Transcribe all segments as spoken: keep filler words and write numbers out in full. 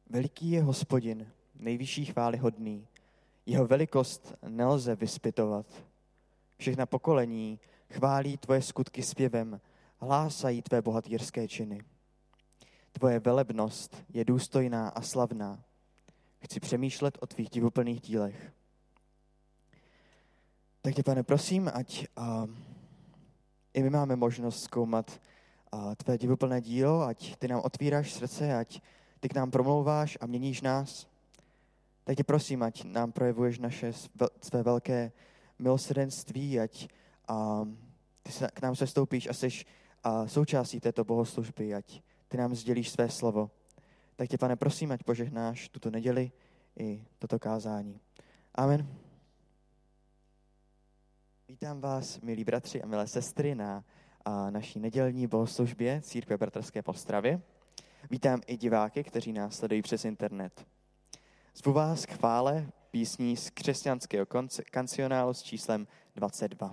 Veliký je Hospodin, nejvyšší chvály hodný. Jeho velikost nelze vyspytovat. Všechna pokolení chválí tvoje skutky zpěvem, hlásají tvé bohatýrské činy. Tvoje velebnost je důstojná a slavná. Chci přemýšlet o tvých divuplných dílech. Tak tě, Pane, prosím, ať a, i my máme možnost zkoumat a, tvé divuplné dílo, ať ty nám otvíráš srdce, ať ty k nám promlouváš a měníš nás. Tak tě prosím, ať nám projevuješ naše své velké milosrdenství, ať a, ty se, k nám sestoupíš a jsi a, součástí této bohoslužby, ať ty nám sdělíš své slovo. Tak tě, Pane, prosím, ať požehnáš tuto neděli i toto kázání. Amen. Vítám vás, milí bratři a milé sestry, na a, naší nedělní bohoslužbě Církve bratrské v Ostravě. Vítám i diváky, kteří nás sledují přes internet. Zvu vás k chvále písní z křesťanského kancionálu s číslem dvacet dva.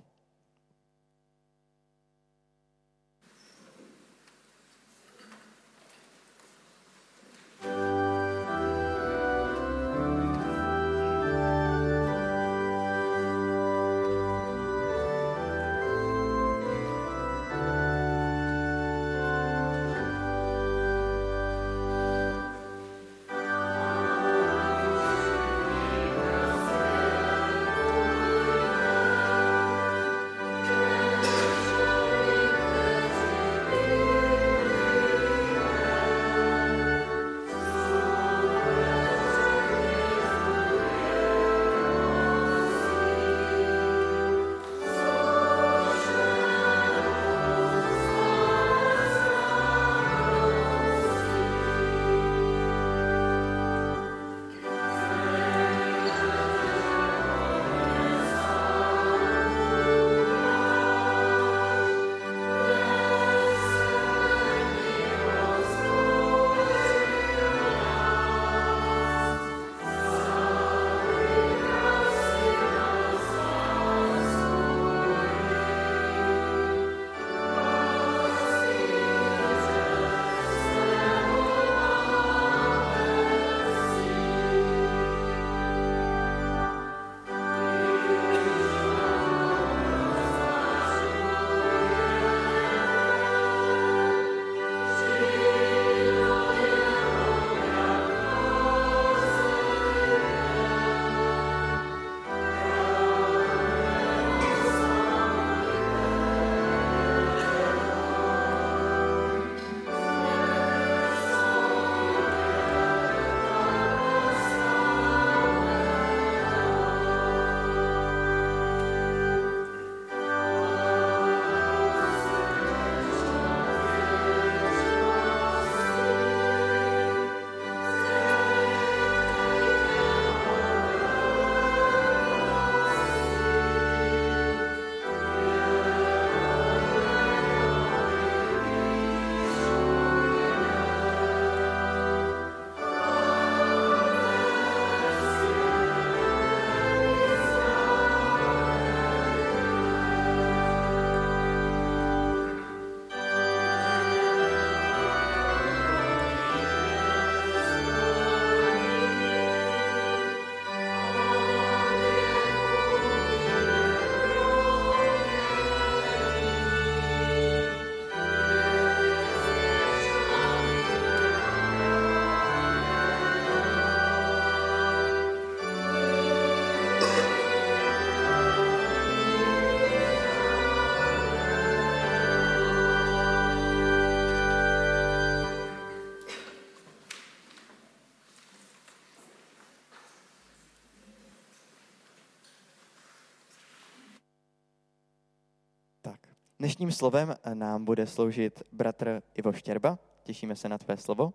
Dnešním slovem nám bude sloužit bratr Ivo Štěrba. Těšíme se na tvé slovo.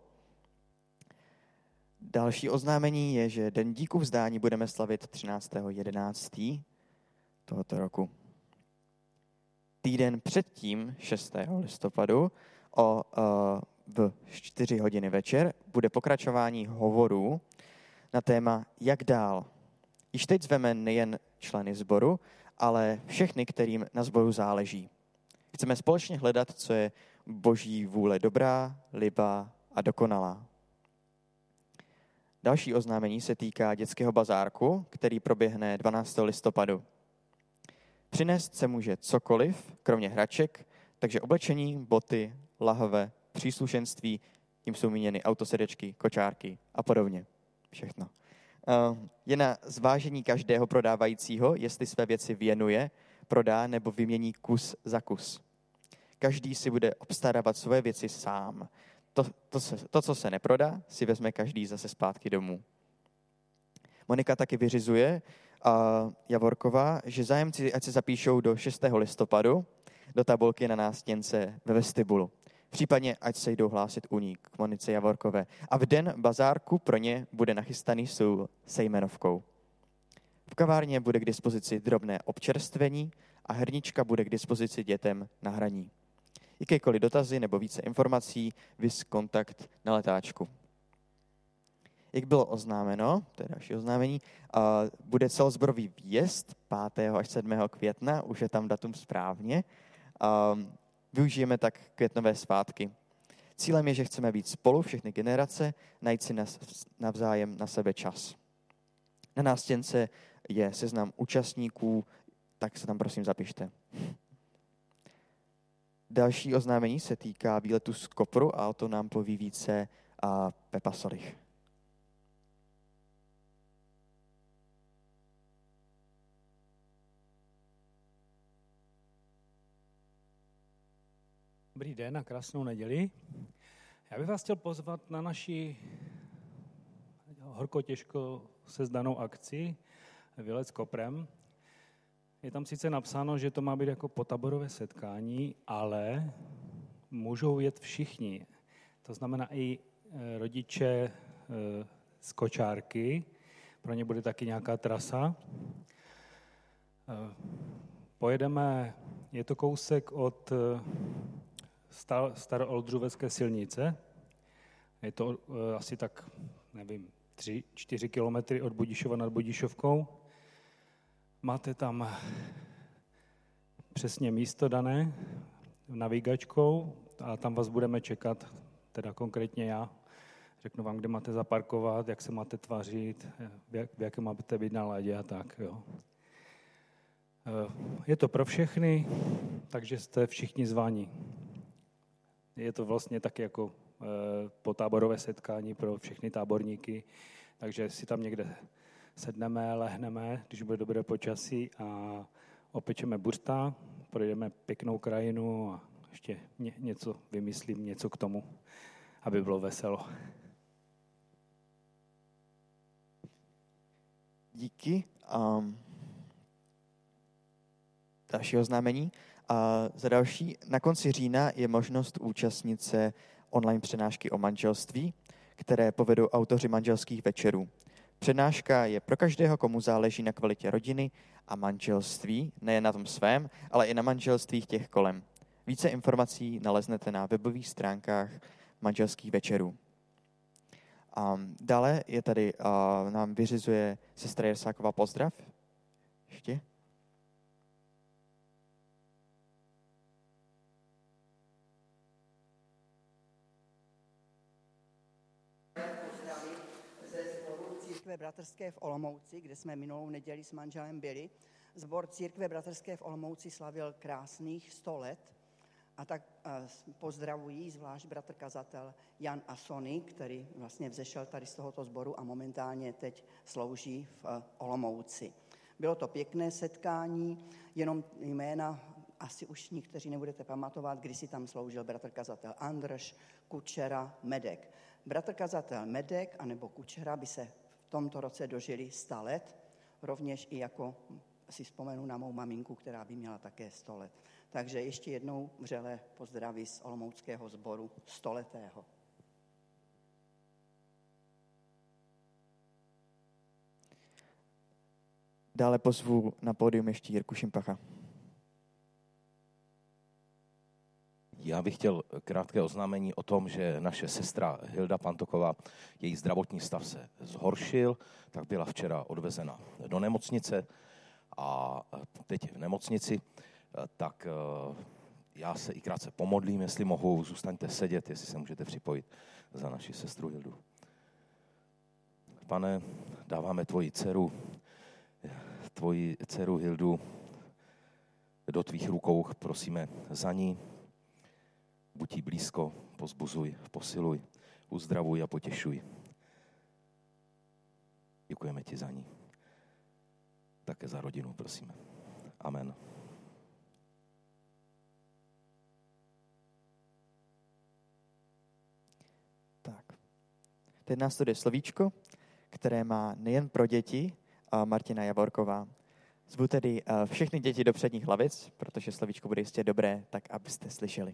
Další oznámení je, že Den díku vzdání budeme slavit třináctého jedenáctého tohoto roku. Týden předtím, šestého listopadu, o, v čtyři hodiny večer, bude pokračování hovorů na téma Jak dál. Již teď zveme nejen členy sboru, ale všechny, kterým na sboru záleží. Chceme společně hledat, co je Boží vůle dobrá, libá a dokonalá. Další oznámení se týká dětského bazárku, který proběhne dvanáctého listopadu. Přinést se může cokoliv, kromě hraček, takže oblečení, boty, lahve, příslušenství, tím jsou míněny autosedačky, kočárky a podobně. Všechno. Je na zvážení každého prodávajícího, jestli své věci věnuje, prodá nebo vymění kus za kus. Každý si bude obstarávat svoje věci sám. To, to, to, co se neprodá, si vezme každý zase zpátky domů. Monika taky vyřizuje, uh, Javorková, že zájemci ať se zapíšou do šestého listopadu do tabulky na nástěnce ve vestibulu. Případně ať se jdou hlásit u ní k Monice Javorkové. A v den bazárku pro ně bude nachystaný stůl se jmenovkou. V kavárně bude k dispozici drobné občerstvení a hernička bude k dispozici dětem na hraní. Jakékoliv dotazy nebo více informací, vys kontakt na letáčku. Jak bylo oznámeno, to je další oznámení, bude celozborový výjezd pátého až sedmého května, už je tam datum správně. Využijeme tak květnové svátky. Cílem je, že chceme být spolu, všechny generace, najít si navzájem na sebe čas. Na nástěnce je seznam účastníků, tak se tam prosím zapište. Další oznámení se týká výletu z Kopru a o to nám poví více a Pepa Solich. Dobrý den a krásnou neděli. Já bych vás chtěl pozvat na naši horko těžko sezdanou akci Výlet s Koprem. Je tam sice napsáno, že to má být jako potaborové setkání, ale můžou jet všichni. To znamená i rodiče z kočárky, pro ně bude taky nějaká trasa. Pojedeme, je to kousek od Starooldřovecké silnice. Je to asi tak, nevím, tři, čtyři kilometry od Budišova nad Budišovkou. Máte tam přesně místo dané navigačkou a tam vás budeme čekat, teda konkrétně já. Řeknu vám, kde máte zaparkovat, jak se máte tvařit, v jaké máte být náladě a tak. Jo. Je to pro všechny, takže jste všichni zváni. Je to vlastně taky jako potáborové setkání pro všechny táborníky, takže si tam někde sedneme, lehneme, když bude dobré počasí a opečeme bursta, projdeme pěknou krajinu a ještě ně, něco vymyslím, něco k tomu, aby bylo veselo. Díky. Um, další oznámení. A za další, na konci října je možnost účastnit se online přednášky o manželství, které povedou autoři manželských večerů. Přednáška je pro každého, komu záleží na kvalitě rodiny a manželství, nejen na tom svém, ale i na manželstvích těch kolem. Více informací naleznete na webových stránkách manželských večerů. A dále je tady, a nám vyřizuje sestra Jersáková pozdrav. Ještě. Církve bratrské v Olomouci, kde jsme minulou neděli s manželem byli. Sbor Církve bratrské v Olomouci slavil krásných sto let a tak pozdravují zvlášť bratr kazatel Jan Asony, který vlastně vzešel tady z tohoto sboru a momentálně teď slouží v Olomouci. Bylo to pěkné setkání, jenom jména asi už někteří nebudete pamatovat, když si tam sloužil bratr kazatel Andrš, Kučera, Medek. Bratr kazatel Medek anebo Kučera by se v tomto roce dožili sto let, rovněž i jako si vzpomenu na mou maminku, která by měla také sto let. Takže ještě jednou vřelé pozdraví z olomouckého sboru stoletého. Dále pozvu na pódium ještě Jirku Šimpacha. Já bych chtěl krátké oznámení o tom, že naše sestra Hilda Pantoková, její zdravotní stav se zhoršil, tak byla včera odvezena do nemocnice a teď v nemocnici, tak já se i krátce pomodlím, jestli mohu, zůstaňte sedět, jestli se můžete připojit za naši sestru Hildu. Pane, dáváme tvoji dceru, tvoji dceru Hildu do tvých rukou, prosíme za ní. Buď jí blízko, pozbuzuj, posiluj, uzdravuj a potěšuj. Děkujeme ti za ní. Také za rodinu, prosíme. Amen. Tak. Teď nás studuje slovíčko, které má nejen pro děti Martina Javorková. Zvu tedy všechny děti do předních lavic, protože slovíčko bude jistě dobré, tak abyste slyšeli.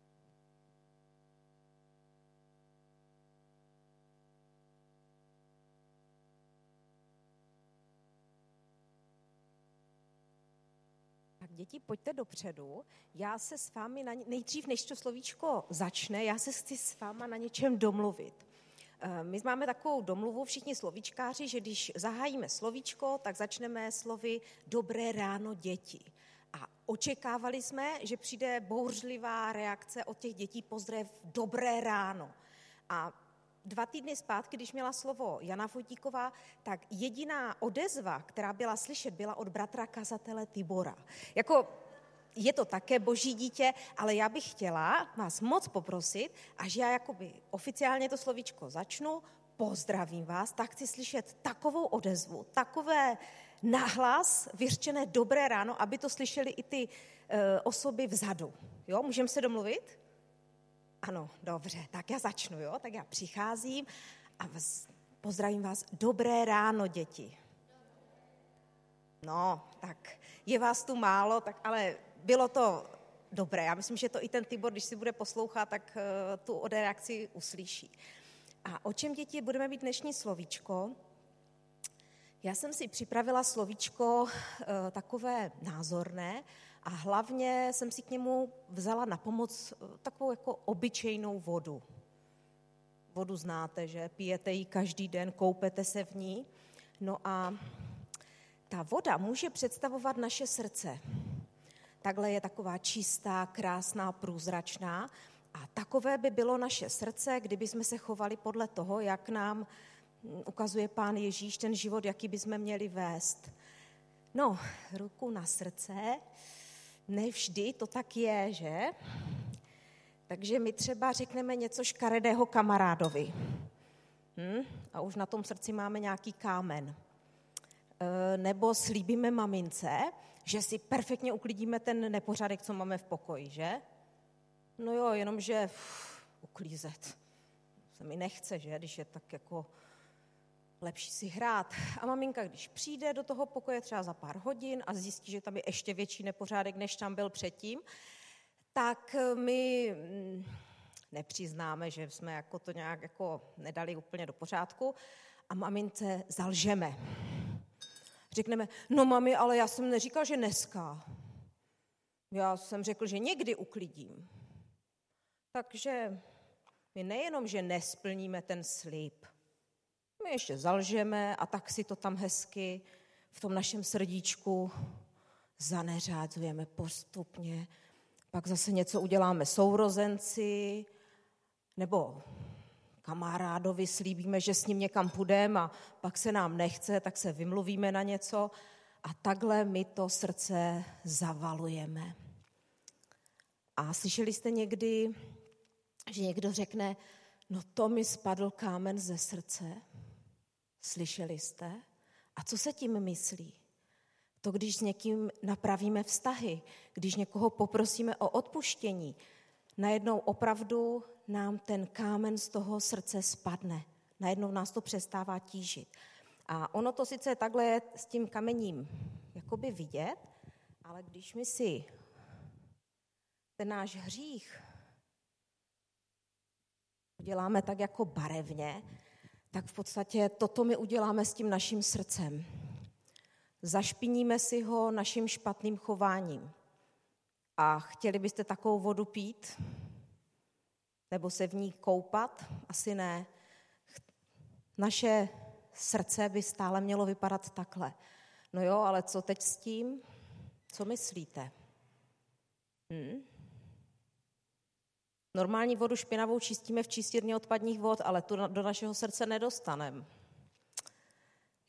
Děti, pojďte dopředu. Já se s vámi, na ně... nejdřív než to slovíčko začne, já se chci s váma na něčem domluvit. My máme takovou domluvu, všichni slovíčkáři, že když zahájíme slovíčko, tak začneme slovy dobré ráno děti. A očekávali jsme, že přijde bouřlivá reakce od těch dětí, pozdrav dobré ráno. A dva týdny zpátky, když měla slovo Jana Vojtíková, tak jediná odezva, která byla slyšet, byla od bratra kazatele Tibora. Jako je to také boží dítě, ale já bych chtěla vás moc poprosit, až já jakoby oficiálně to slovíčko začnu, pozdravím vás, tak chci slyšet takovou odezvu, takové nahlas vyřčené dobré ráno, aby to slyšeli i ty e, osoby vzadu. Jo, můžeme se domluvit? Ano, dobře, tak já začnu, jo, tak já přicházím a vás, pozdravím vás, dobré ráno, děti. No, tak je vás tu málo, tak ale bylo to dobré. Já myslím, že to i ten Tibor, když si bude poslouchat, tak uh, tu od reakci uslyší. A o čem, děti, budeme mít dnešní slovíčko? Já jsem si připravila slovíčko uh, takové názorné a hlavně jsem si k němu vzala na pomoc uh, takovou jako obyčejnou vodu. Vodu znáte, že? Pijete ji každý den, koupete se v ní. No a ta voda může představovat naše srdce. Takhle je taková čistá, krásná, průzračná. A takové by bylo naše srdce, kdyby jsme se chovali podle toho, jak nám ukazuje Pán Ježíš ten život, jaký bychom měli vést. No, ruku na srdce, nevždy to tak je, že? Takže my třeba řekneme něco škaredého kamarádovi. Hm? A už na tom srdci máme nějaký kámen. E, nebo slíbíme mamince, že si perfektně uklidíme ten nepořádek, co máme v pokoji, že? No jo, jenomže uf, uklízet se mi nechce, že? Když je tak jako lepší si hrát. A maminka, když přijde do toho pokoje třeba za pár hodin a zjistí, že tam je ještě větší nepořádek, než tam byl předtím, tak my nepřiznáme, že jsme jako to nějak jako nedali úplně do pořádku a mamince zalžeme. Řekneme, no mami, ale já jsem neříkal, že dneska. Já jsem řekl, že někdy uklidím. Takže my nejenom, že nesplníme ten slib, my ještě zalžeme a tak si to tam hezky v tom našem srdíčku zaneřádzujeme postupně. Pak zase něco uděláme sourozenci nebo kamarádovi slíbíme, že s ním někam půjdeme a pak se nám nechce, tak se vymluvíme na něco a takhle my to srdce zavalujeme. A slyšeli jste někdy, že někdo řekne, no to mi spadl kámen ze srdce? Slyšeli jste? A co se tím myslí? To, když s někým napravíme vztahy, když někoho poprosíme o odpuštění, najednou opravdu nám ten kámen z toho srdce spadne. Najednou nás to přestává tížit. A ono to sice takhle je s tím kamením jakoby vidět, ale když my si ten náš hřích uděláme tak jako barevně, tak v podstatě toto my uděláme s tím naším srdcem. Zašpiníme si ho naším špatným chováním. A chtěli byste takovou vodu pít? Nebo se v ní koupat? Asi ne. Naše srdce by stále mělo vypadat takhle. No jo, ale co teď s tím? Co myslíte? Hm? Normální vodu špinavou čistíme v čistírně odpadních vod, ale tu do našeho srdce nedostaneme.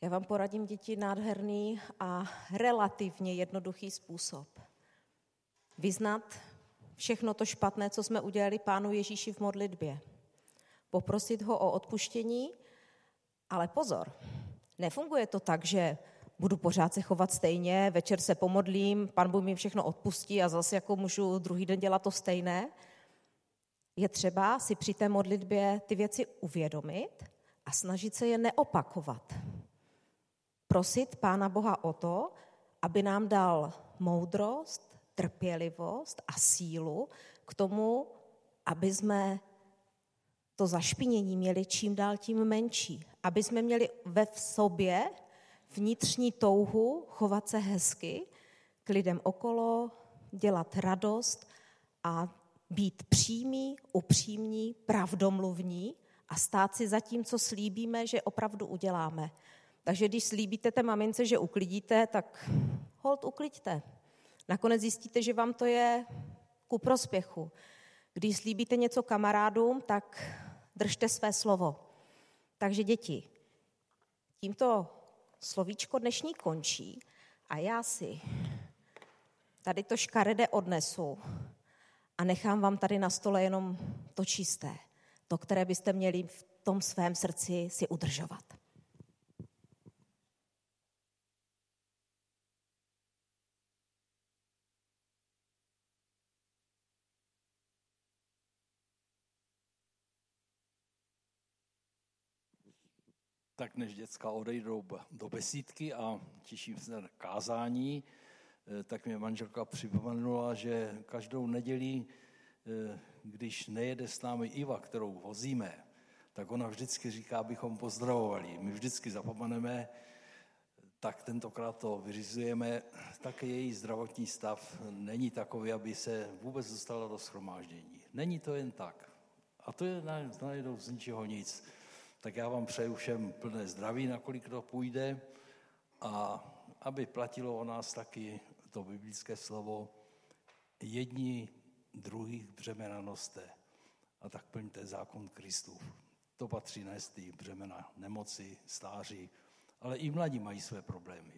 Já vám poradím, děti, nádherný a relativně jednoduchý způsob. Vyznat všechno to špatné, co jsme udělali Pánu Ježíši v modlitbě. Poprosit ho o odpuštění, ale pozor, nefunguje to tak, že budu pořád se chovat stejně, večer se pomodlím, Pán Bůh mi všechno odpustí a zase jako můžu druhý den dělat to stejné. Je třeba si při té modlitbě ty věci uvědomit a snažit se je neopakovat. Prosit Pána Boha o to, aby nám dal moudrost, trpělivost a sílu k tomu, aby jsme to zašpinění měli čím dál tím menší. Aby jsme měli ve sobě vnitřní touhu chovat se hezky k lidem okolo, dělat radost a být přímí, upřímní, pravdomluvní a stát si za tím, co slíbíme, že opravdu uděláme. Takže když slíbíte té mamince, že uklidíte, tak holt ukliďte. Nakonec zjistíte, že vám to je ku prospěchu. Když slíbíte něco kamarádům, tak držte své slovo. Takže děti, tímto slovíčko dnešní končí a já si tady to škaredé odnesu a nechám vám tady na stole jenom to čisté, to, které byste měli v tom svém srdci si udržovat. Tak než děcka odejdou do besídky a těším se na kázání, tak mě manželka připomenula, že každou neděli, když nejede s námi Iva, kterou vozíme, tak ona vždycky říká, abychom pozdravovali. My vždycky zapomeneme, tak tentokrát to vyřizujeme. Také její zdravotní stav není takový, aby se vůbec dostala do shromáždění. Není to jen tak. A to je najednou z ničeho nic. Tak já vám přeju všem plné zdraví, nakolik to půjde, a aby platilo o nás taky to biblické slovo jedni druhých břemena noste a tak plňte zákon Kristův. To patří nést i břemena nemoci, stáří, ale i mladí mají své problémy.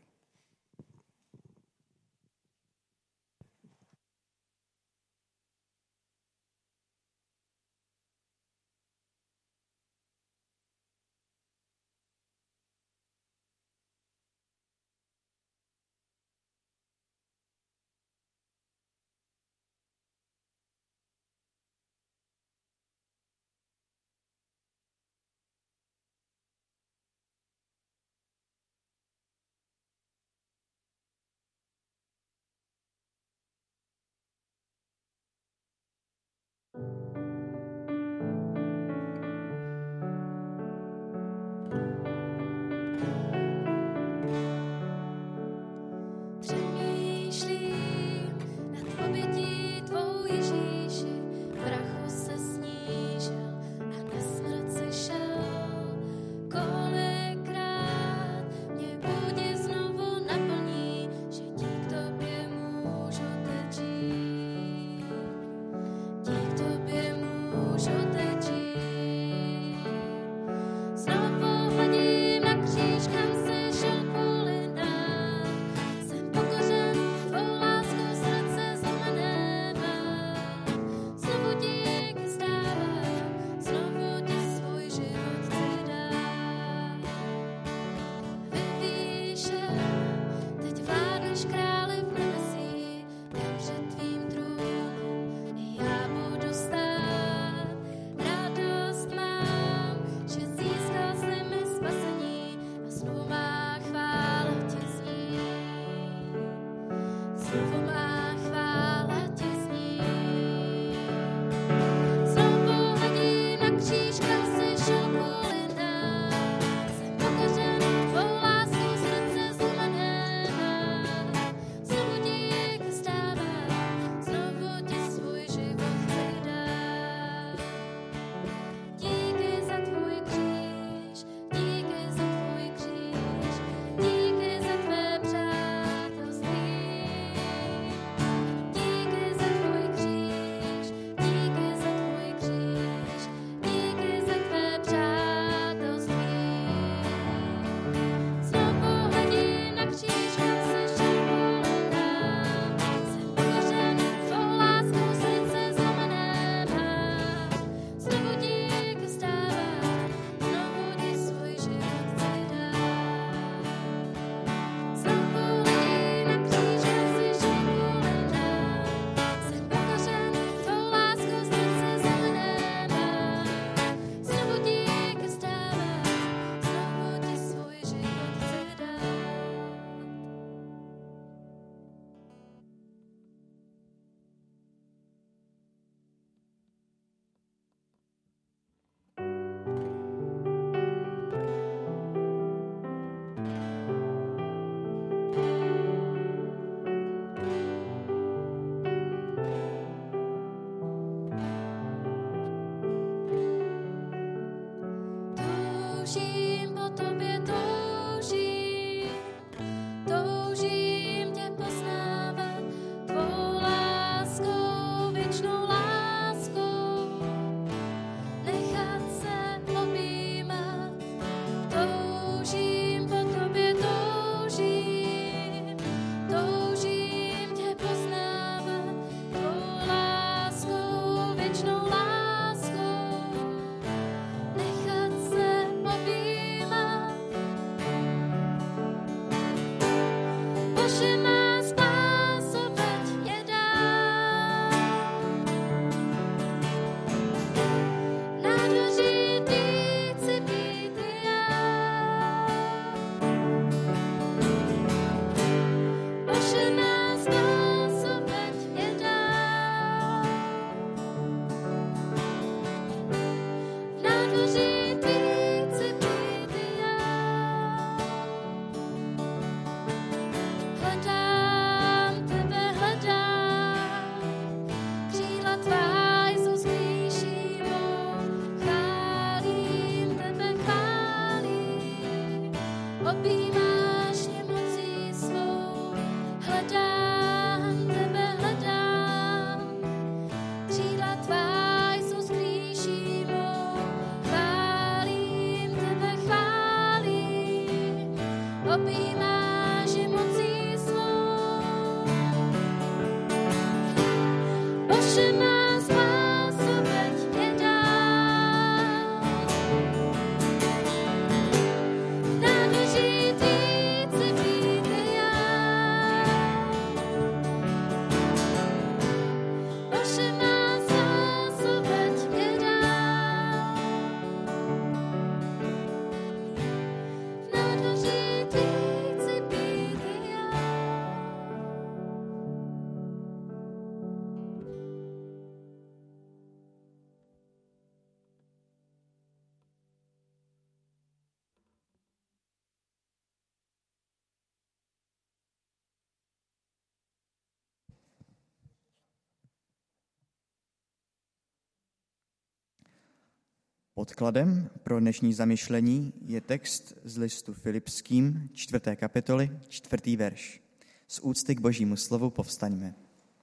Podkladem pro dnešní zamyšlení je text z listu Filipským, čtvrté kapitoly, čtvrtý verš. Z úcty k Božímu slovu povstaňme.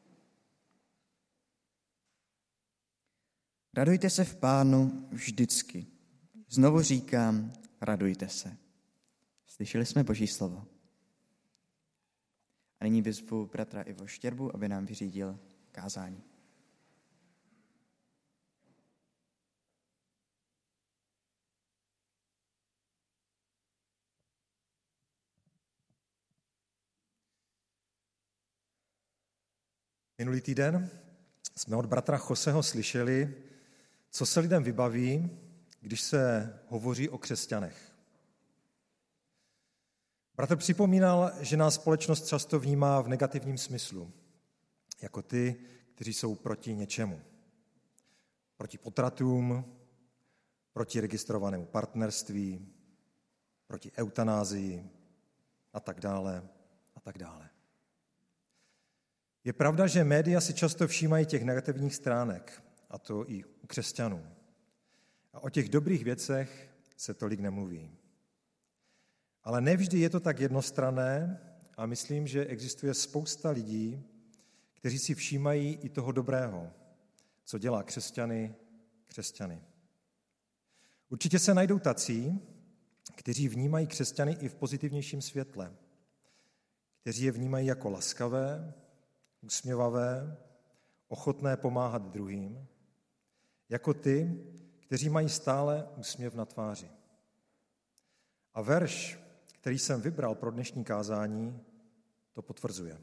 Radujte se v Pánu vždycky. Znovu říkám, radujte se. Slyšeli jsme Boží slovo. A nyní vyzvu bratra Ivo Štěrbu, aby nám vyřídil kázání. Minulý týden jsme od bratra Joseho slyšeli, co se lidem vybaví, když se hovoří o křesťanech. Bratr připomínal, že nás společnost často vnímá v negativním smyslu, jako ty, kteří jsou proti něčemu. Proti potratům, proti registrovanému partnerství, proti eutanázii a tak dále a tak dále. Je pravda, že média si často všímají těch negativních stránek, a to i u křesťanů. A o těch dobrých věcech se tolik nemluví. Ale nevždy je to tak jednostranné a myslím, že existuje spousta lidí, kteří si všímají i toho dobrého, co dělá křesťany křesťany. Určitě se najdou tací, kteří vnímají křesťany i v pozitivnějším světle, kteří je vnímají jako laskavé, usměvavé, ochotné pomáhat druhým, jako ty, kteří mají stále úsměv na tváři. A verš, který jsem vybral pro dnešní kázání, to potvrzuje.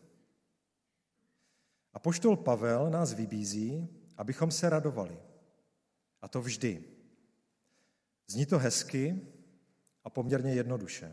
Apoštol Pavel nás vybízí, abychom se radovali. A to vždy. Zní to hezky a poměrně jednoduše.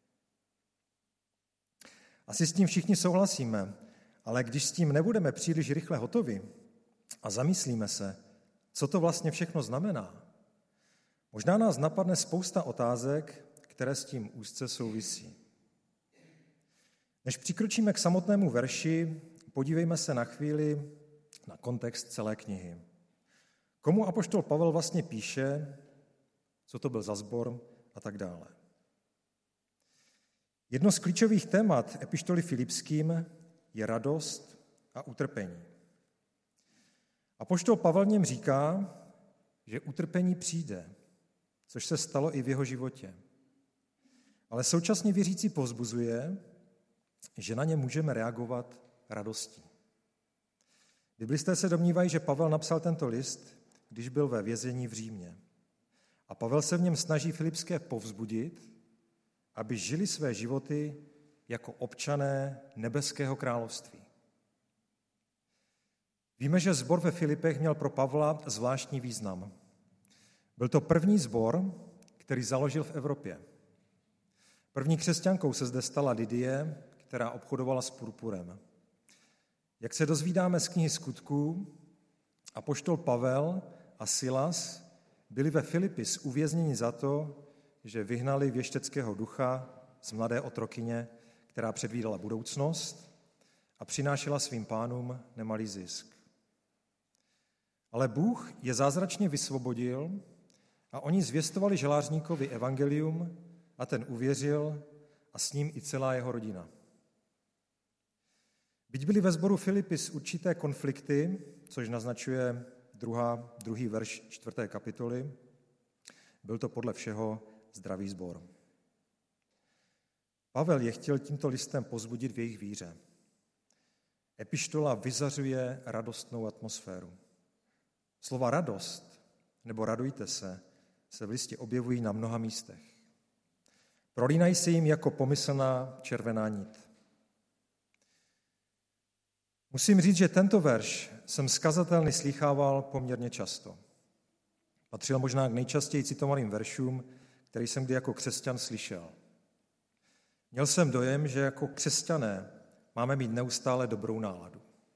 Asi s tím všichni souhlasíme, ale když s tím nebudeme příliš rychle hotovi a zamyslíme se, co to vlastně všechno znamená, možná nás napadne spousta otázek, které s tím úzce souvisí. Než přikročíme k samotnému verši, podívejme se na chvíli na kontext celé knihy. Komu apoštol Pavel vlastně píše, co to byl za sbor a tak dále. Jedno z klíčových témat epištoly Filipským je radost a utrpení. Apoštol Pavel v něm říká, že utrpení přijde, což se stalo i v jeho životě. Ale současně věřící povzbuzuje, že na ně můžeme reagovat radostí. Biblisté se domnívají, že Pavel napsal tento list, když byl ve vězení v Římě. A Pavel se v něm snaží Filipské povzbudit, aby žili své životy jako občané nebeského království. Víme, že sbor ve Filipech měl pro Pavla zvláštní význam. Byl to první sbor, který založil v Evropě. První křesťankou se zde stala Lidie, která obchodovala s purpurem. Jak se dozvídáme z knihy Skutků, apoštol Pavel a Silas byli ve Filipis uvězněni za to, že vyhnali věšteckého ducha z mladé otrokyně, která předvídala budoucnost a přinášela svým pánům nemalý zisk. Ale Bůh je zázračně vysvobodil a oni zvěstovali žalářníkovi evangelium a ten uvěřil a s ním i celá jeho rodina. Byť byly ve sboru Filipis určité konflikty, což naznačuje druhá, druhý verš čtvrté kapitoly, byl to podle všeho zdravý sbor. Pavel je chtěl tímto listem pozbudit v jejich víře. Epištola vyzařuje radostnou atmosféru. Slova radost nebo radujte se se v listě objevují na mnoha místech. Prolínají se jim jako pomyslná červená nit. Musím říct, že tento verš jsem z kazatelny slýchával poměrně často. Patřil možná k nejčastěji citovaným veršům, který jsem kdy jako křesťan slyšel. Měl jsem dojem, že jako křesťané máme mít neustále dobrou náladu.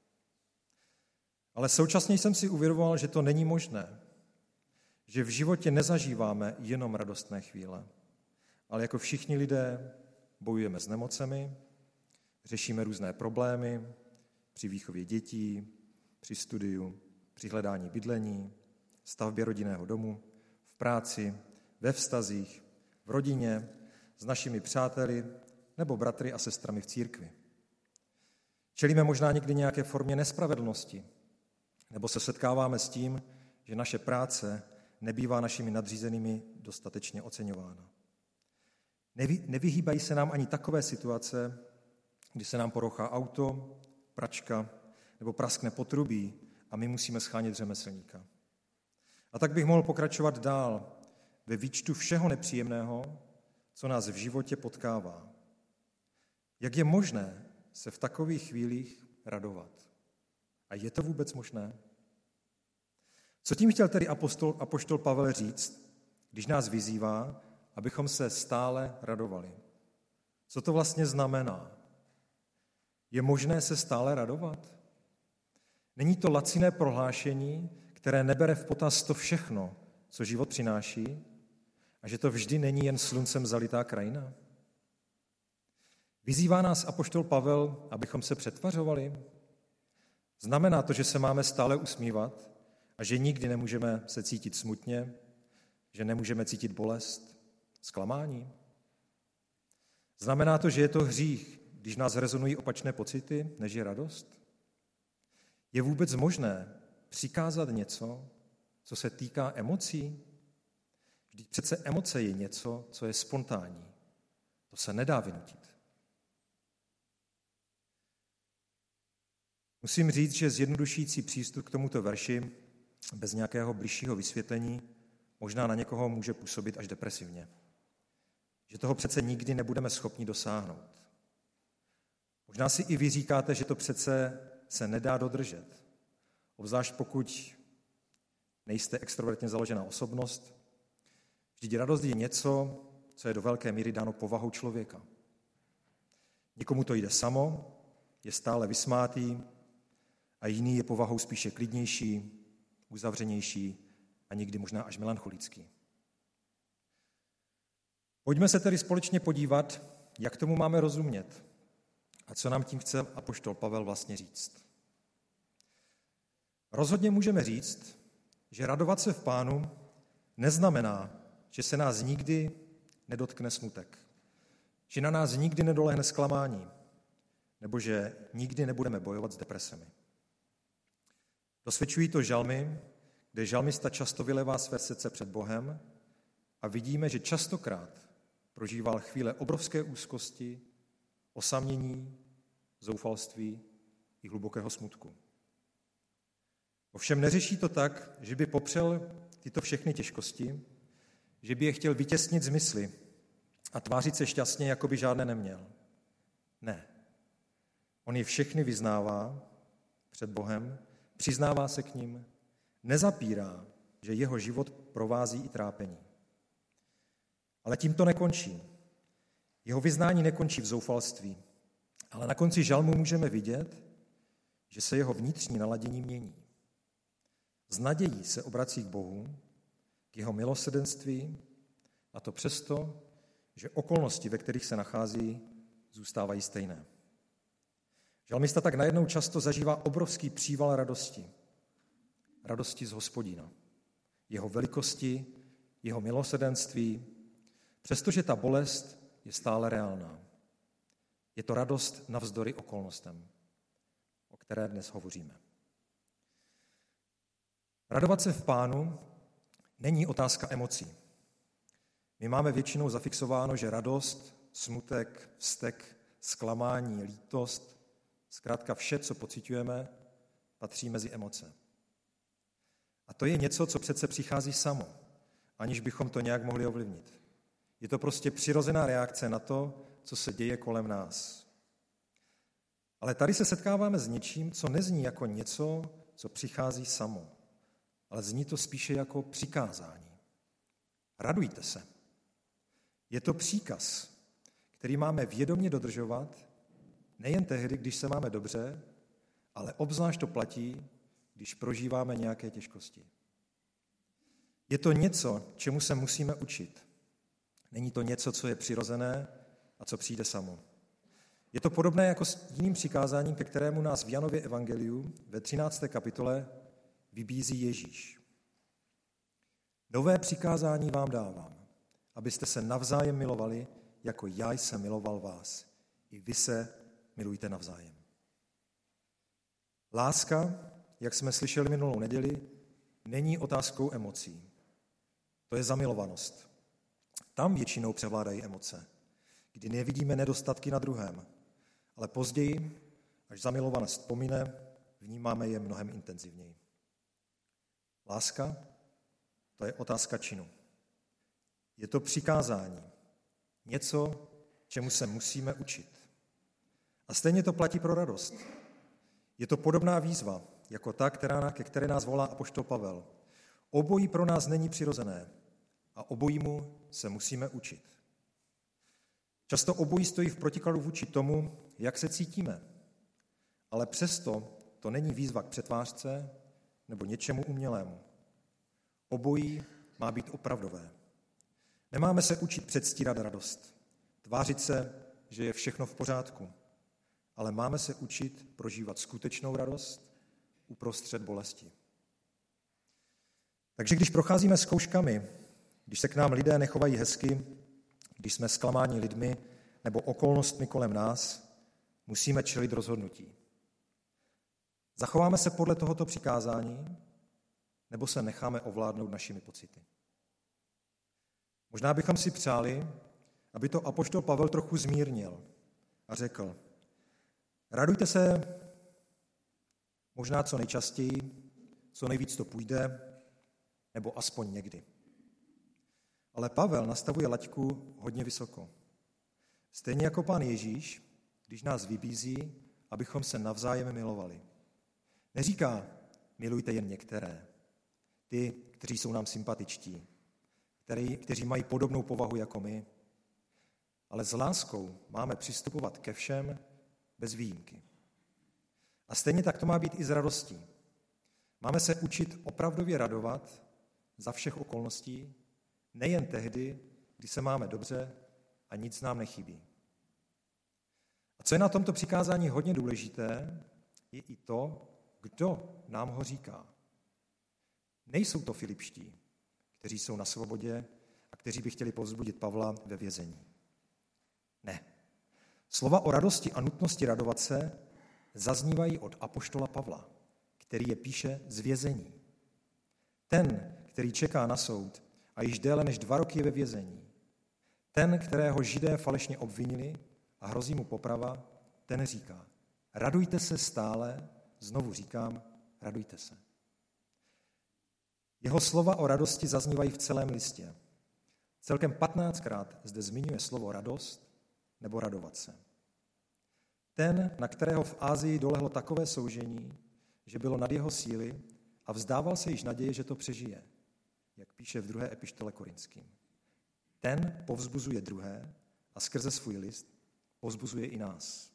Ale současně jsem si uvědomoval, že to není možné, že v životě nezažíváme jenom radostné chvíle, ale jako všichni lidé bojujeme s nemocemi, řešíme různé problémy při výchově dětí, při studiu, při hledání bydlení, stavbě rodinného domu, v práci, ve vztazích, v rodině, s našimi přáteli nebo bratry a sestrami v církvi. Čelíme možná někdy nějaké formě nespravedlnosti, nebo se setkáváme s tím, že naše práce nebývá našimi nadřízenými dostatečně oceňována. Nevy, nevyhýbají se nám ani takové situace, kdy se nám porochá auto, pračka nebo praskne potrubí a my musíme schánět řemeslníka. A tak bych mohl pokračovat dál ve výčtu všeho nepříjemného, co nás v životě potkává. Jak je možné se v takových chvílích radovat? A je to vůbec možné? Co tím chtěl tedy apostol, apoštol Pavel říct, když nás vyzývá, abychom se stále radovali? Co to vlastně znamená? Je možné se stále radovat? Není to laciné prohlášení, které nebere v potaz to všechno, co život přináší, a že to vždy není jen sluncem zalitá krajina? Vyzývá nás apoštol Pavel, abychom se přetvařovali? Znamená to, že se máme stále usmívat a že nikdy nemůžeme se cítit smutně, že nemůžeme cítit bolest, zklamání? Znamená to, že je to hřích, když nás rezonují opačné pocity, než je radost? Je vůbec možné přikázat něco, co se týká emocí? Vždyť přece emoce je něco, co je spontánní. To se nedá vynutit. Musím říct, že zjednodušující přístup k tomuto verši bez nějakého bližšího vysvětlení možná na někoho může působit až depresivně. Že toho přece nikdy nebudeme schopni dosáhnout. Možná si i vy říkáte, že to přece se nedá dodržet. Obzvlášť pokud nejste extrovertně založená osobnost. Vždyť radost je něco, co je do velké míry dáno povahou člověka. Někomu to jde samo, je stále vysmátý, a jiný je povahou spíše klidnější, uzavřenější a někdy možná až melancholický. Pojďme se tedy společně podívat, jak tomu máme rozumět a co nám tím chce apoštol Pavel vlastně říct. Rozhodně můžeme říct, že radovat se v Pánu neznamená, že se nás nikdy nedotkne smutek, že na nás nikdy nedolehne zklamání, nebo že nikdy nebudeme bojovat s depresemi. Dosvědčují to žalmy, kde žalmista často vylevá své srdce před Bohem a vidíme, že častokrát prožíval chvíle obrovské úzkosti, osamění, zoufalství i hlubokého smutku. Ovšem neřeší to tak, že by popřel tyto všechny těžkosti, že by je chtěl vytěsnit z mysli a tvářit se šťastně, jako by žádné neměl. Ne. On je všechny vyznává před Bohem, přiznává se k nim, nezapírá, že jeho život provází i trápení. Ale tím to nekončí. Jeho vyznání nekončí v zoufalství, ale na konci žalmu můžeme vidět, že se jeho vnitřní naladění mění. Z nadějí se obrací k Bohu, k jeho milosrdenství, a to přesto, že okolnosti, ve kterých se nachází, zůstávají stejné. Žalmista tak najednou často zažívá obrovský příval radosti. Radosti z Hospodina, jeho velikosti, jeho milosrdenství, přestože ta bolest je stále reálná. Je to radost navzdory okolnostem, o které dnes hovoříme. Radovat se v Pánu není otázka emocí. My máme většinou zafixováno, že radost, smutek, vztek, zklamání, lítost, zkrátka vše, co pociťujeme, patří mezi emoce. A to je něco, co přece přichází samo, aniž bychom to nějak mohli ovlivnit. Je to prostě přirozená reakce na to, co se děje kolem nás. Ale tady se setkáváme s něčím, co nezní jako něco, co přichází samo, ale zní to spíše jako přikázání. Radujte se. Je to příkaz, který máme vědomě dodržovat, nejen tehdy, když se máme dobře, ale obzvlášť to platí, když prožíváme nějaké těžkosti. Je to něco, čemu se musíme učit. Není to něco, co je přirozené a co přijde samo. Je to podobné jako s jiným přikázáním, ke kterému nás v Janově evangeliu ve třinácté kapitole vybízí Ježíš. Nové přikázání vám dávám, abyste se navzájem milovali, jako já jsem miloval vás. I vy se milujte navzájem. Láska, jak jsme slyšeli minulou neděli, není otázkou emocí. To je zamilovanost. Tam většinou převládají emoce, kdy nevidíme nedostatky na druhém, ale později, až zamilovanost pomine, vnímáme je mnohem intenzivněji. Láska, to je otázka činu. Je to přikázání. Něco, čemu se musíme učit. A stejně to platí pro radost. Je to podobná výzva, jako ta, která, ke které nás volá apoštol Pavel. Obojí pro nás není přirozené a obojímu se musíme učit. Často obojí stojí v protikladu vůči tomu, jak se cítíme. Ale přesto to není výzva k přetvářce nebo něčemu umělému. Obojí má být opravdové. Nemáme se učit předstírat radost, tvářit se, že je všechno v pořádku, ale máme se učit prožívat skutečnou radost uprostřed bolesti. Takže když procházíme zkouškami, když se k nám lidé nechovají hezky, když jsme zklamáni lidmi nebo okolnostmi kolem nás, musíme čelit rozhodnutí. Zachováme se podle tohoto přikázání, nebo se necháme ovládnout našimi pocity. Možná bychom si přáli, aby to apoštol Pavel trochu zmírnil a řekl, radujte se možná co nejčastěji, co nejvíc to půjde, nebo aspoň někdy. Ale Pavel nastavuje laťku hodně vysoko. Stejně jako Pán Ježíš, když nás vybízí, abychom se navzájem milovali. Neříká, milujte jen některé, ty, kteří jsou nám sympatičtí, který, kteří mají podobnou povahu jako my, ale s láskou máme přistupovat ke všem bez výjimky. A stejně tak to má být i s radostí. Máme se učit opravdově radovat za všech okolností, nejen tehdy, kdy se máme dobře a nic nám nechybí. A co je na tomto přikázání hodně důležité, je i to, kdo nám ho říká. Nejsou to Filipští, kteří jsou na svobodě a kteří by chtěli povzbudit Pavla ve vězení. Ne. Slova o radosti a nutnosti radovat se zaznívají od apoštola Pavla, který je píše z vězení. Ten, který čeká na soud a již déle než dva roky je ve vězení. Ten, kterého Židé falešně obvinili a hrozí mu poprava, ten říká, radujte se stále, znovu říkám, radujte se. Jeho slova o radosti zaznívají v celém listě. Celkem patnáctkrát zde zmiňuje slovo radost nebo radovat se. Ten, na kterého v Asii dolehlo takové soužení, že bylo nad jeho síly a vzdával se již naděje, že to přežije, jak píše v druhé epištole Korinským. Ten povzbuzuje druhé a skrze svůj list povzbuzuje i nás.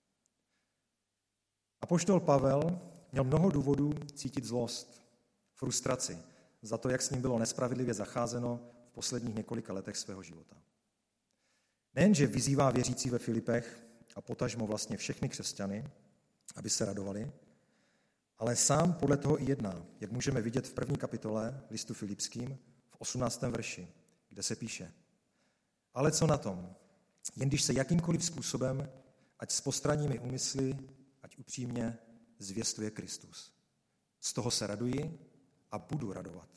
Apoštol Pavel měl mnoho důvodů cítit zlost, frustraci za to, jak s ním bylo nespravedlivě zacházeno v posledních několika letech svého života. Nejenže vyzývá věřící ve Filipech a potažmo vlastně všechny křesťany, aby se radovali, ale sám podle toho i jedná, jak můžeme vidět v první kapitole listu Filipským v osmnáctém verši, kde se píše: Ale co na tom? Jen když se jakýmkoliv způsobem, ať s postranními úmysly, ať upřímně, zvěstuje Kristus. Z toho se raduji a budu radovat.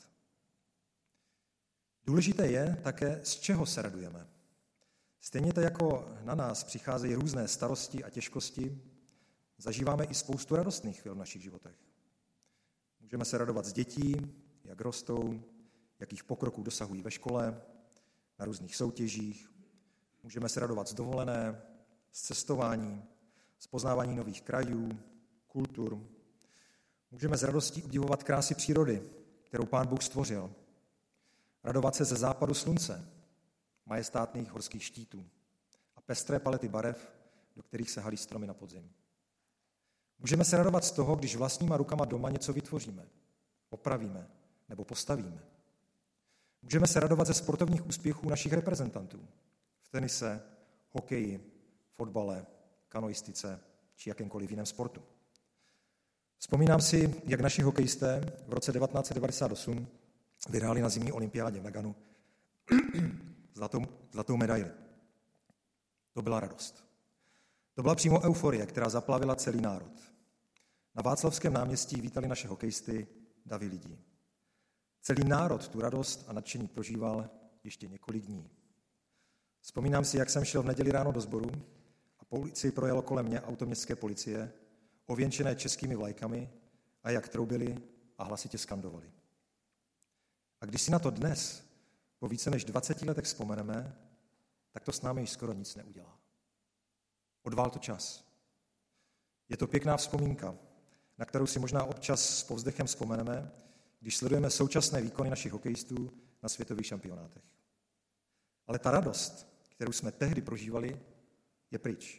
Důležité je také, z čeho se radujeme. Stejně tak jako na nás přicházejí různé starosti a těžkosti, zažíváme i spoustu radostných chvil v našich životech. Můžeme se radovat z dětí, jak rostou, jakých pokroků dosahují ve škole, na různých soutěžích. Můžeme se radovat z dovolené, z cestování, z poznávání nových krajů, kultur. Můžeme s radostí obdivovat krásy přírody, kterou Pán Bůh stvořil. Radovat se ze západu slunce, majestátných horských štítů a pestré palety barev, do kterých se halí stromy na podzim. Můžeme se radovat z toho, když vlastníma rukama doma něco vytvoříme, opravíme nebo postavíme. Můžeme se radovat ze sportovních úspěchů našich reprezentantů v tenise, hokeji, fotbale, kanoistice či jakémkoliv jiném sportu. Vzpomínám si, jak naši hokejisté v roce devatenáct set devadesát osm vyhráli na zimní olympiádě v Naganu zlatou, zlatou medaili. To byla radost. To byla přímo euforie, která zaplavila celý národ. Na Václavském náměstí vítali naše hokejisty davy lidí. Celý národ tu radost a nadšení prožíval ještě několik dní. Vzpomínám si, jak jsem šel v neděli ráno do sboru a po ulici projelo kolem mě auto městské policie, ověnčené českými vlajkami, a jak troubili a hlasitě skandovali. A když si na to dnes, po více než dvaceti letech vzpomeneme, tak to s námi již skoro nic neudělá. Odvál to čas. Je to pěkná vzpomínka, na kterou si možná občas s povzdechem vzpomeneme, když sledujeme současné výkony našich hokejistů na světových šampionátech. Ale ta radost, kterou jsme tehdy prožívali, je pryč.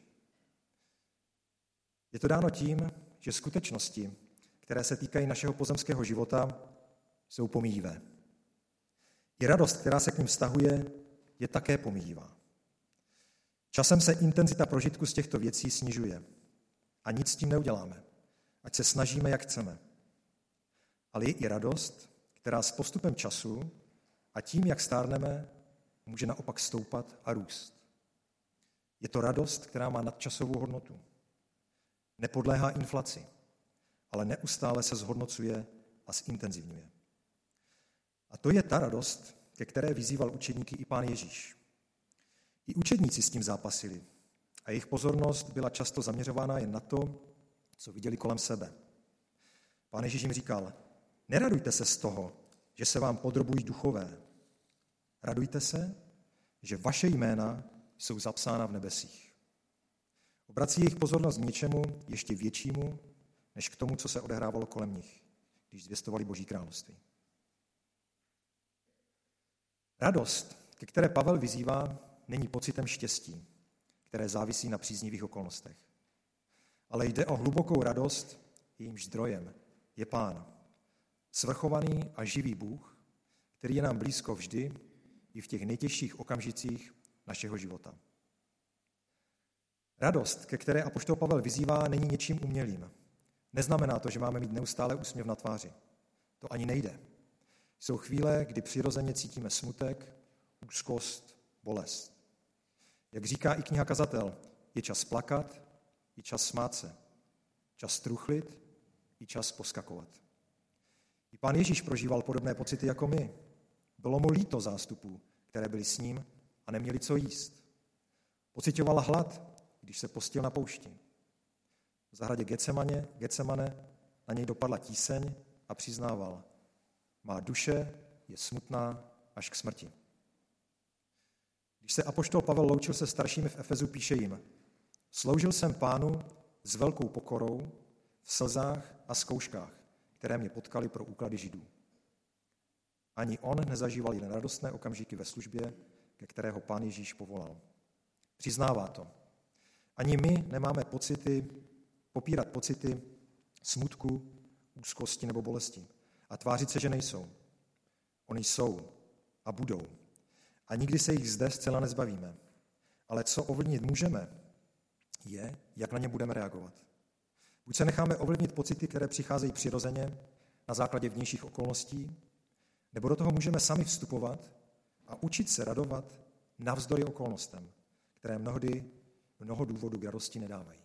Je to dáno tím, že skutečnosti, které se týkají našeho pozemského života, jsou pomíjivé. I radost, která se k ním vztahuje, je také pomíjivá. Časem se intenzita prožitku z těchto věcí snižuje a nic s tím neuděláme, ať se snažíme, jak chceme. Ale je i radost, která s postupem času a tím, jak stárneme, může naopak stoupat a růst. Je to radost, která má nadčasovou hodnotu. Nepodléhá inflaci, ale neustále se zhodnocuje a zintenzivňuje. A to je ta radost, ke které vyzýval učedníky i Pán Ježíš. I učedníci s tím zápasili a jejich pozornost byla často zaměřována jen na to, co viděli kolem sebe. Pán Ježíš jim říkal, neradujte se z toho, že se vám podrobují duchové. Radujte se, že vaše jména jsou zapsána v nebesích. Obrací jejich pozornost k něčemu ještě většímu, než k tomu, co se odehrávalo kolem nich, když zvěstovali Boží království. Radost, ke které Pavel vyzývá, není pocitem štěstí, které závisí na příznivých okolnostech. Ale jde o hlubokou radost, jejímž zdrojem je Pán, svrchovaný a živý Bůh, který je nám blízko vždy i v těch nejtěžších okamžicích našeho života. Radost, ke které apoštol Pavel vyzývá, není něčím umělým. Neznamená to, že máme mít neustále úsměv na tváři. To ani nejde. Jsou chvíle, kdy přirozeně cítíme smutek, úzkost, bolest. Jak říká i kniha Kazatel, je čas plakat, je čas smát se, čas truchlit, i čas poskakovat. I Pán Ježíš prožíval podobné pocity jako my. Bylo mu líto zástupů, které byly s ním a neměli co jíst. Pocitovala hlad, když se postil na poušti. V zahradě Getsemane, Getsemane na něj dopadla tíseň a přiznával, má duše je smutná až k smrti. Když se apoštol Pavel loučil se staršími v Efezu, píše jim, sloužil jsem Pánu s velkou pokorou, v slzách a zkouškách, které mě potkaly pro úklady Židů. Ani on nezažíval jen radostné okamžiky ve službě, ke kterého Pán Ježíš povolal. Přiznává to. Ani my nemáme pocity, popírat pocity smutku, úzkosti nebo bolesti a tvářit se, že nejsou. Oni jsou a budou. A nikdy se jich zde zcela nezbavíme. Ale co ovlivnit můžeme, je, jak na ně budeme reagovat. Buď se necháme ovlivnit pocity, které přicházejí přirozeně na základě vnějších okolností, nebo do toho můžeme sami vstupovat a učit se radovat navzdory okolnostem, které mnohdy mnoho důvodů k radosti nedávají.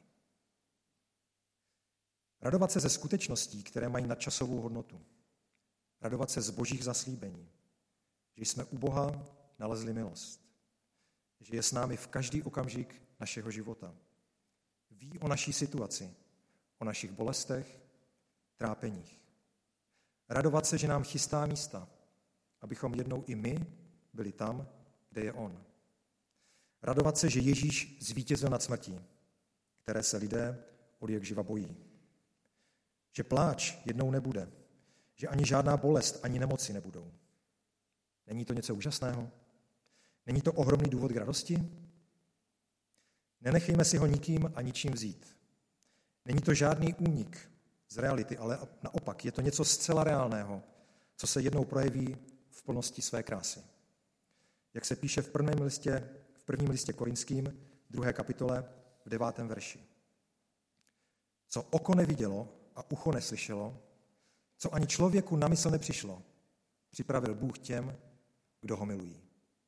Radovat se ze skutečností, které mají nadčasovou hodnotu. Radovat se z božích zaslíbení, že jsme u Boha nalezli milost, že je s námi v každý okamžik našeho života. Ví o naší situaci, o našich bolestech, trápeních. Radovat se, že nám chystá místa, abychom jednou i my byli tam, kde je on. Radovat se, že Ježíš zvítězil nad smrtí, které se lidé od jak živa bojí. Že pláč jednou nebude, že ani žádná bolest, ani nemoci nebudou. Není to něco úžasného? Není to ohromný důvod k radosti? Nenechejme si ho nikým a ničím vzít. Není to žádný únik z reality, ale naopak je to něco zcela reálného, co se jednou projeví v plnosti své krásy. Jak se píše v prvním listě, v prvním listě Korinským, druhé kapitole, v devátém verši. Co oko nevidělo a ucho neslyšelo, co ani člověku na mysl nepřišlo, připravil Bůh těm, kdo ho milují.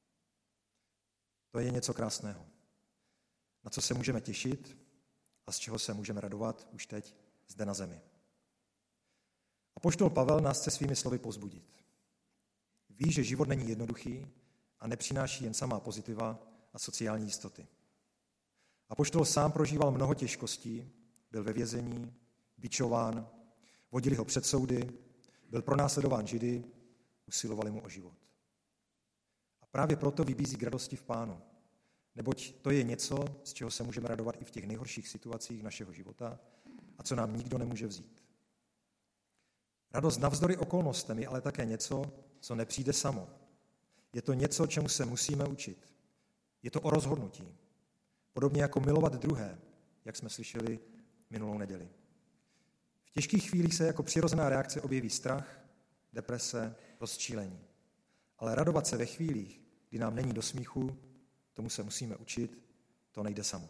To je něco krásného, na co se můžeme těšit a z čeho se můžeme radovat už teď zde na zemi. Apoštol Pavel nás chce svými slovy povzbudit. Ví, že život není jednoduchý a nepřináší jen samá pozitiva a sociální jistoty. Apoštol sám prožíval mnoho těžkostí, byl ve vězení, bičován, vodili ho před soudy, byl pronásledován Židy, usilovali mu o život. A právě proto vybízí k radosti v Pánu, neboť to je něco, z čeho se můžeme radovat i v těch nejhorších situacích našeho života a co nám nikdo nemůže vzít. Radost navzdory okolnostem je ale také něco, co nepřijde samo. Je to něco, čemu se musíme učit. Je to o rozhodnutí. Podobně jako milovat druhé, jak jsme slyšeli minulou neděli. V těžkých chvílích se jako přirozená reakce objeví strach, deprese, rozčílení. Ale radovat se ve chvílích, kdy nám není do smíchu, tomu se musíme učit, to nejde samo.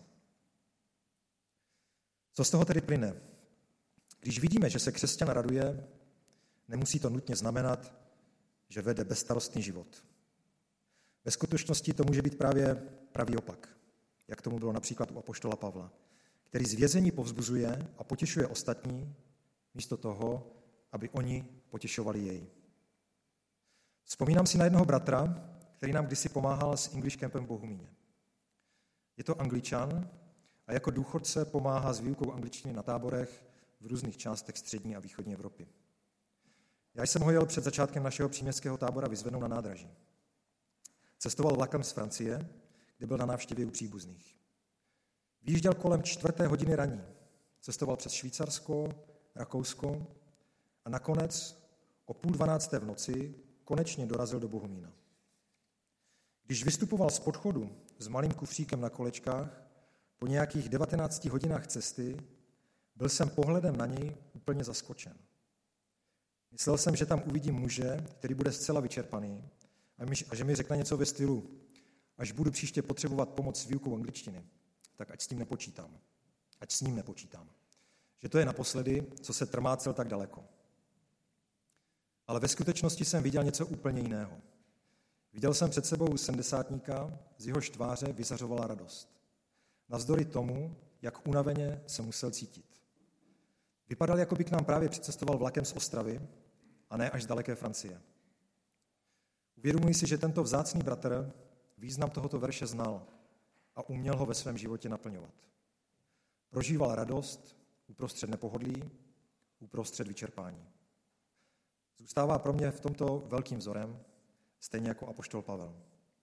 Co z toho tedy plyne? Když vidíme, že se křesťan raduje, nemusí to nutně znamenat, že vede bezstarostný život. Ve skutečnosti to může být právě pravý opak, jak tomu bylo například u apoštola Pavla, který z vězení povzbuzuje a potěšuje ostatní, místo toho, aby oni potěšovali jej. Vzpomínám si na jednoho bratra, který nám kdysi pomáhal s English Campem v Bohumíně. Je to Angličan a jako důchodce pomáhá s výukou angličtiny na táborech v různých částech střední a východní Evropy. Já jsem ho jel před začátkem našeho příměstského tábora vyzvednout na nádraží. Cestoval vlakem z Francie, kde byl na návštěvě u příbuzných. Vyjížděl kolem čtvrté hodiny raní. Cestoval přes Švýcarsko, Rakousko a nakonec o půl dvanácté v noci konečně dorazil do Bohumína. Když vystupoval z podchodu s malým kufříkem na kolečkách, po nějakých devatenácti hodinách cesty, byl jsem pohledem na něj úplně zaskočen. Myslel jsem, že tam uvidím muže, který bude zcela vyčerpaný a že mi řekne něco ve stylu: až budu příště potřebovat pomoc s výukou angličtiny, tak ať s tím nepočítám. Ať s ním nepočítám. Že to je naposledy, co se trmácel tak daleko. Ale ve skutečnosti jsem viděl něco úplně jiného. Viděl jsem před sebou sedmdesátníka, z jehož tváře vyzařovala radost. Navzdory tomu, jak unaveně se musel cítit. Vypadal, jako by k nám právě přicestoval vlakem z Ostravy, a ne až z daleké Francie. Uvědomuji si, že tento vzácný bratr význam tohoto verše znal a uměl ho ve svém životě naplňovat. Prožíval radost uprostřed nepohodlí, uprostřed vyčerpání. Zůstává pro mě v tomto velkým vzorem, stejně jako apoštol Pavel.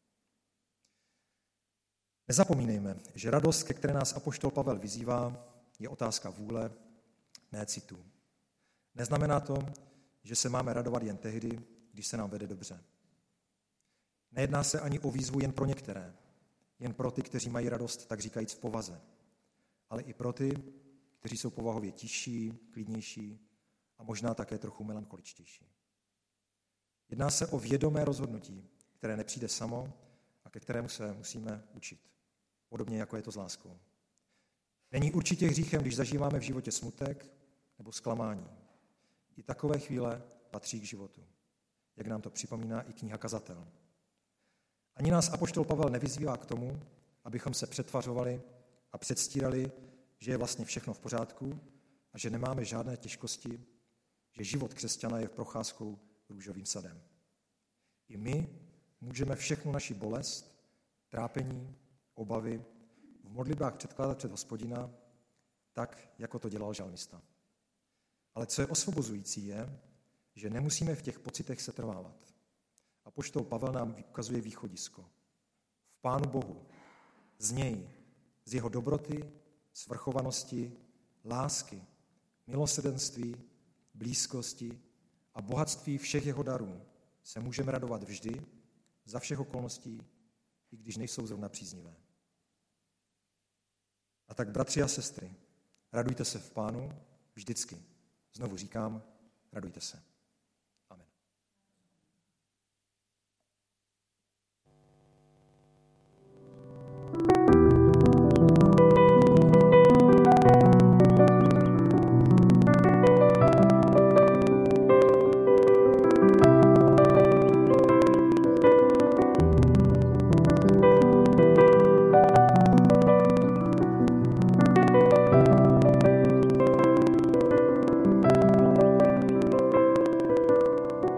Nezapomínejme, že radost, ke které nás apoštol Pavel vyzývá, je otázka vůle, ne citu. Neznamená to, že se máme radovat jen tehdy, když se nám vede dobře. Nejedná se ani o výzvu jen pro některé, jen pro ty, kteří mají radost, tak říkajíc v povaze, ale i pro ty, kteří jsou povahově tižší, klidnější a možná také trochu melancholičtější. Jedná se o vědomé rozhodnutí, které nepřijde samo a ke kterému se musíme učit. Podobně jako je to s láskou. Není určitě hříchem, když zažíváme v životě smutek nebo zklamání. I takové chvíle patří k životu, jak nám to připomíná i kniha Kazatel. Ani nás apoštol Pavel nevyzývá k tomu, abychom se přetvařovali a předstírali, že je vlastně všechno v pořádku a že nemáme žádné těžkosti, že život křesťana je procházkou růžovým sadem. I my můžeme všechnu naši bolest, trápení, obavy v modlitbách předkládat před Hospodina, tak, jako to dělal žalmista. Ale co je osvobozující je, že nemusíme v těch pocitech setrvávat. Apoštol Pavel nám ukazuje východisko. V Pánu Bohu, z něj, z jeho dobroty, svrchovanosti, lásky, milosrdenství, blízkosti a bohatství všech jeho darů se můžeme radovat vždy, za všech okolností, i když nejsou zrovna příznivé. A tak, bratři a sestry, radujte se v Pánu vždycky. Znovu říkám, radujte se. Amen.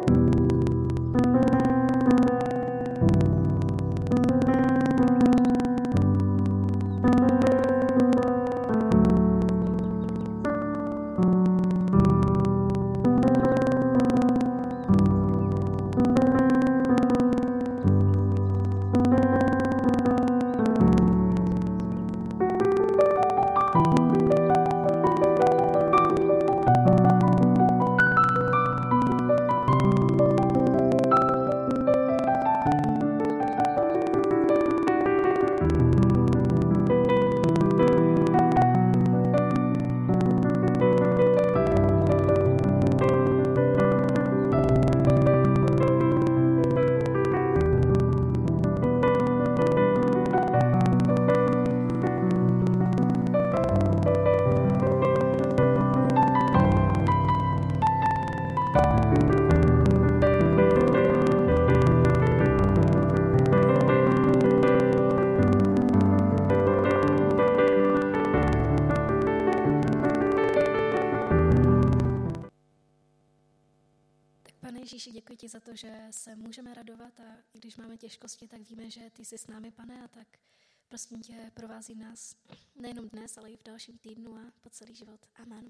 Ježíši, děkuji ti za to, že se můžeme radovat a když máme těžkosti, tak víme, že ty jsi s námi, Pane, a tak prosím tě, provází nás nejenom dnes, ale i v dalším týdnu a po celý život. Amen.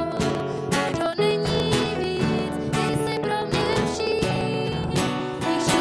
Když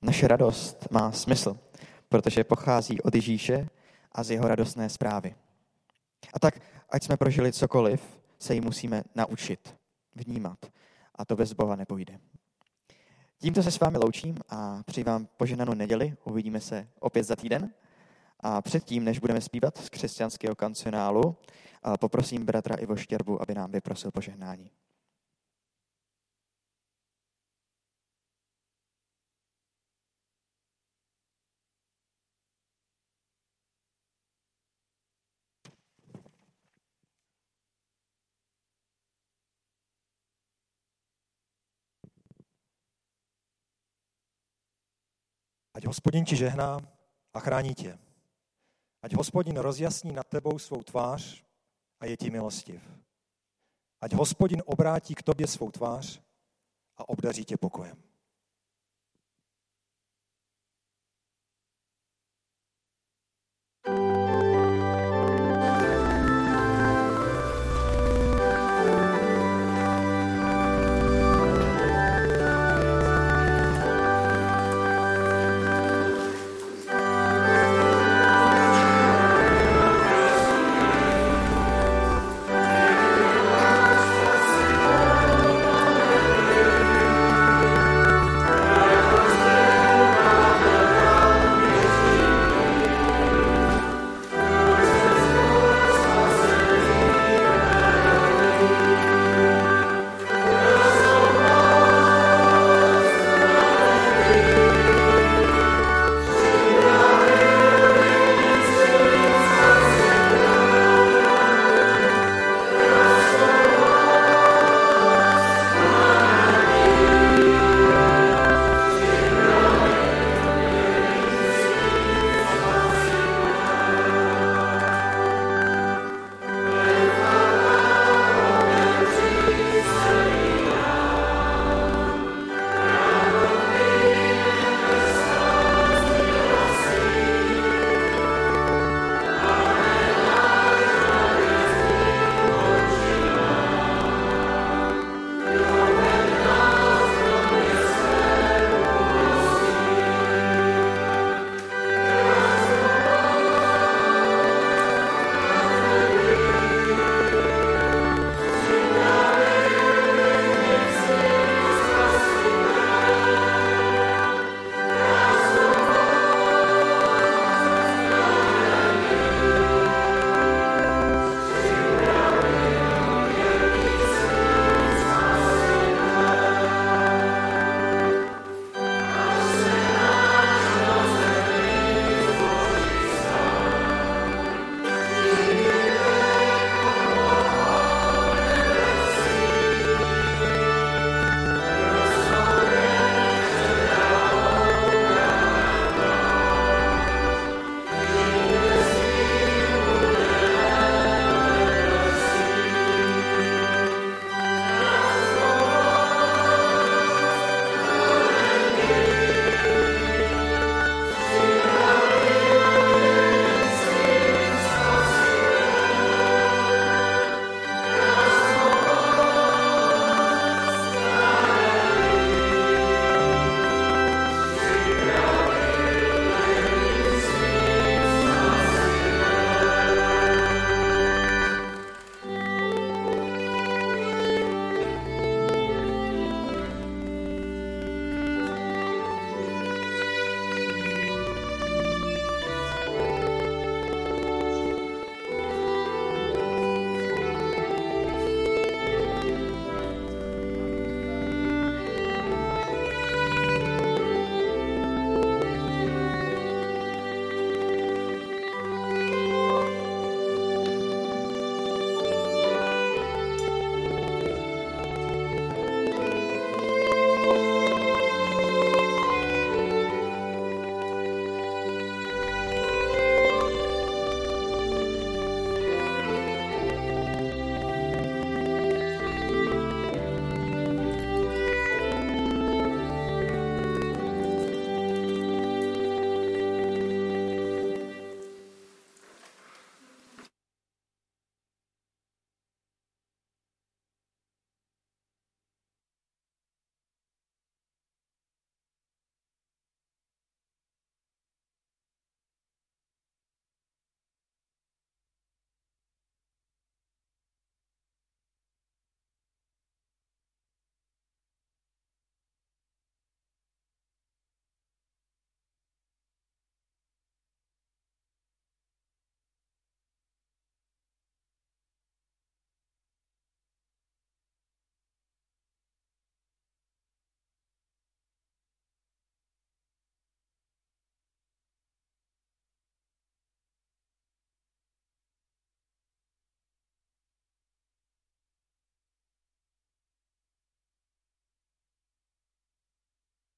Naše radost má smysl, protože pochází od Ježíše a z jeho radostné zprávy. A tak, ať jsme prožili cokoliv, se jí musíme naučit, vnímat. A to bez Boha nepůjde. Tímto se s vámi loučím a přeji vám požehnanou neděli. Uvidíme se opět za týden. A předtím, než budeme zpívat z křesťanského kancionálu, poprosím bratra Ivo Štěrbu, aby nám vyprosil požehnání. Ať Hospodin ti žehná a chrání tě. Ať Hospodin rozjasní nad tebou svou tvář a je ti milostiv. Ať Hospodin obrátí k tobě svou tvář a obdaří tě pokojem.